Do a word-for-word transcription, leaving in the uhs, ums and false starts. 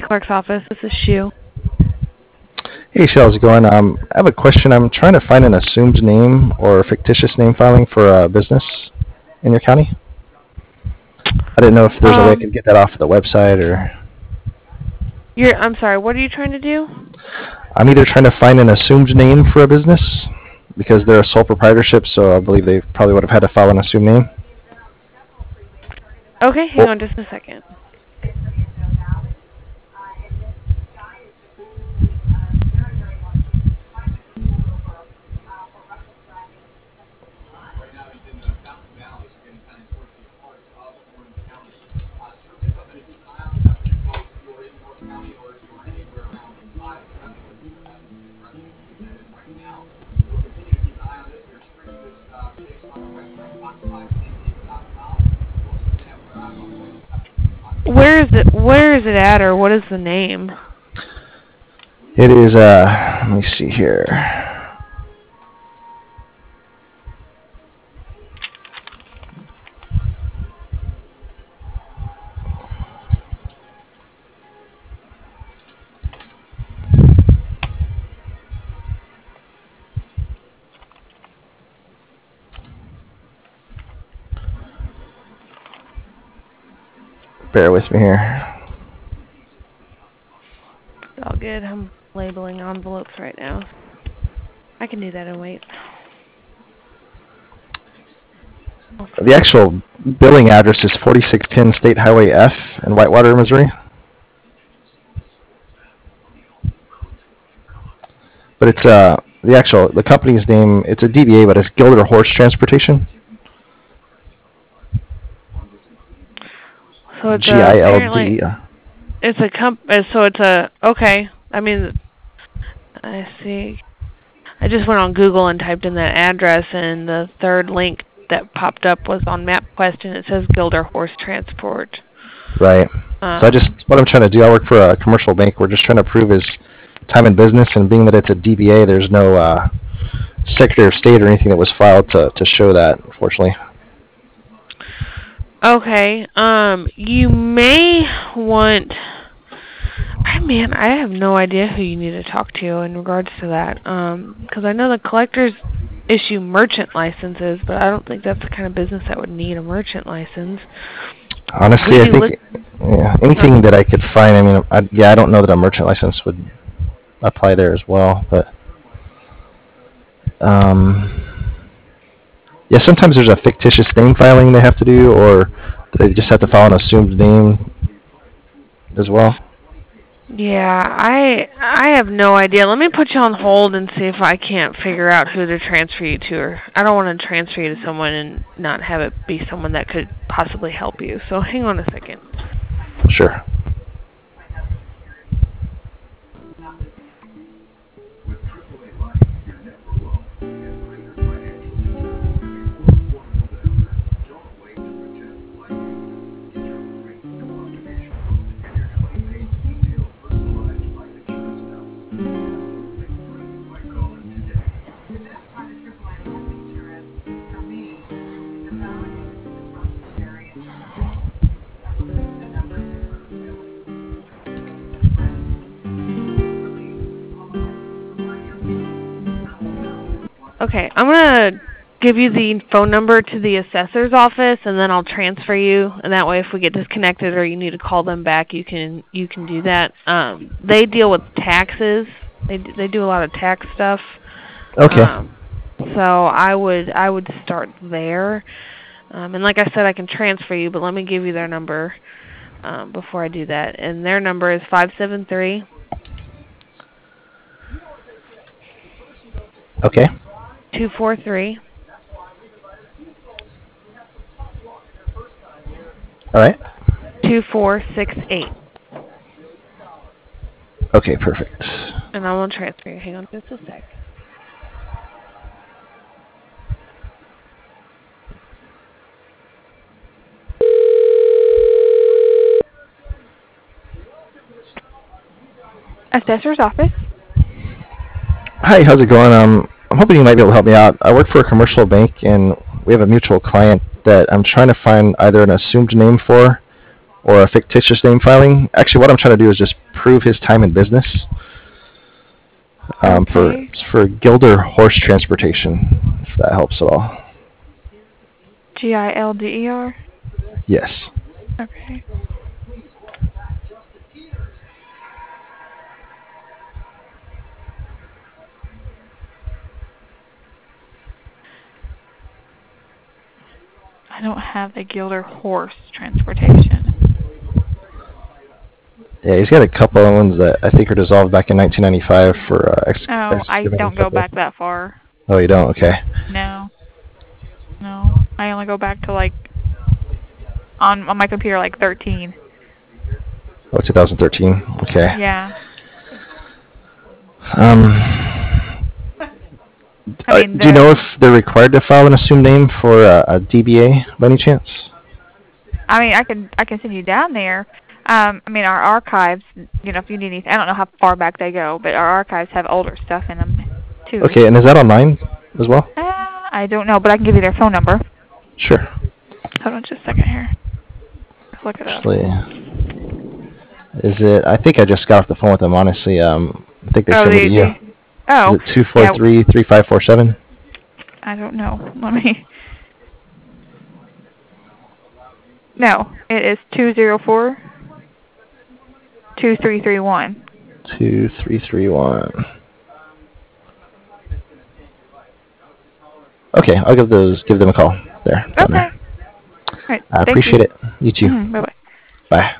Clerk's office. This is Shu. Hey, Shell, how's it going? Um, I have a question. I'm trying to find an assumed name or fictitious name filing for a business in your county. I didn't know if there's a way I Um, could get that off the website or... you're. I'm sorry. What are you trying to do? I'm either trying to find an assumed name for a business because they're a sole proprietorship, so I believe they probably would have had to file an assumed name. Okay, hang Well, on just a second. Where is it? Where is it at, or what is the name? it is, uh, let me see here. Bear with me here. It's all good. I'm labeling envelopes right now. I can do that and wait. The actual billing address is forty-six ten State Highway F in Whitewater, Missouri. But it's uh the actual the company's name. It's a D B A, but it's Gilder Horse Transportation. So it's G a, I L apparently D. it's a comp. uh, So it's a okay. I mean, I see. I just went on Google and typed in that address, and the third link that popped up was on MapQuest, and it says Gilder Horse Transport. Right. Um, So I just what I'm trying to do. I work for a commercial bank. We're just trying to prove his time in business, and being that it's a D B A, there's no uh, Secretary of State or anything that was filed to to show that, unfortunately. Okay. Um, you may want. I man, I have no idea who you need to talk to in regards to that. Um, because I know the collectors issue merchant licenses, but I don't think that's the kind of business that would need a merchant license. Honestly, Would I you think look- yeah, anything that I could find. I mean, I, yeah, I don't know that a merchant license would apply there as well, but um, yeah, sometimes there's a fictitious name filing they have to do, or they just have to file an assumed name as well. Yeah, I I have no idea. Let me put you on hold and see if I can't figure out who to transfer you to. Or I don't want to transfer you to someone and not have it be someone that could possibly help you. So hang on a second. Sure. Okay, I'm gonna give you the phone number to the assessor's office, and then I'll transfer you. And that way, if we get disconnected or you need to call them back, you can you can do that. Um, they deal with taxes. They d- they do a lot of tax stuff. Okay. Um, so I would I would start there. Um, and like I said, I can transfer you, but let me give you their number um, before I do that. And their number is five seven three. Okay. two four three. All right. two four six eight. Okay, perfect. And I will transfer you. Hang on just a sec. Assessor's office. Hi, how's it going? Um, I'm hoping you might be able to help me out. I work for a commercial bank, and we have a mutual client that I'm trying to find either an assumed name for or a fictitious name filing. Actually, what I'm trying to do is just prove his time in business. Um, for Okay. for Gilder Horse Transportation, if that helps at all. G I L D E R? Yes. Okay. I don't have the Gilder Horse Transportation. Yeah, he's got a couple of ones that I think are dissolved back in nineteen ninety-five for uh, ex- Oh, I excavating don't go company. back that far. Oh, you don't? Okay. No. No. I only go back to like on on my computer like thirteen. Oh, twenty thirteen. Okay. Yeah. Um, I uh, mean do you know the if they're required to file an assumed name for uh, a D B A by any chance? I mean I can I can send you down there. Um I mean our archives, you know, if you need anything, I don't know how far back they go, but our archives have older stuff in them too. Okay, and is that online as well? Uh, I don't know, but I can give you their phone number. Sure. Hold on just a second here. Let's look it up. Actually, is it? I think I just got off the phone with them. Honestly, um, I think they Oh, sent me the to you. the oh, Is it two four yeah. three three five four seven? I don't know. Let me. No, it is two zero four two three three one. Two three three one. Okay, I'll give those give them a call there. Down Okay. there. All right. I Thank you. appreciate it. You too. Mm-hmm. Bye bye. Bye.